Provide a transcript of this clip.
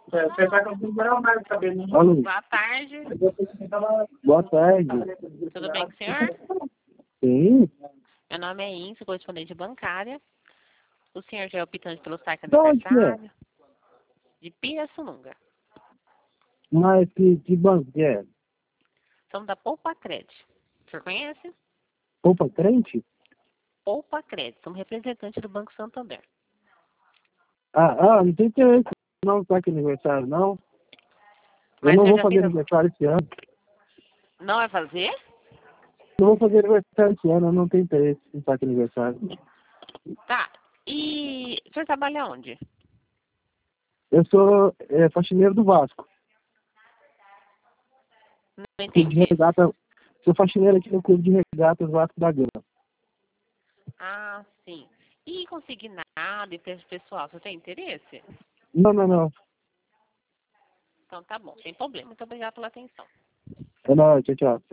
Você está configurando mais cabelinho. Alô. Boa tarde. Boa tarde. Tudo bem com o senhor? Sim. Meu nome é Ince, correspondente bancária. O senhor já é optante pelo saque De onde que é? aniversário? De Pirassununga. Mas que banco que é? Somos da Poupa Crédito. O senhor conhece? Poupa crente? Poupa Crédito. Somos representante do Banco Santander. Não tem interesse não tá aqui aniversário, não. Eu Mas não o senhor vou já fazer fez... aniversário esse ano. Não vai fazer? Não vou fazer aniversário esse ano, eu não tenho interesse em estar aqui aniversário. Tá. E o senhor trabalha onde? Eu sou faxineiro do Vasco. Não Clube de entendi. regata. Sou faxineiro aqui no Clube de Regatas Vasco da Gama. Ah, sim. E consignado e preço pessoal, você tem interesse? Não. Então tá bom, sem problema. Muito obrigada pela atenção. É nóis, tchau.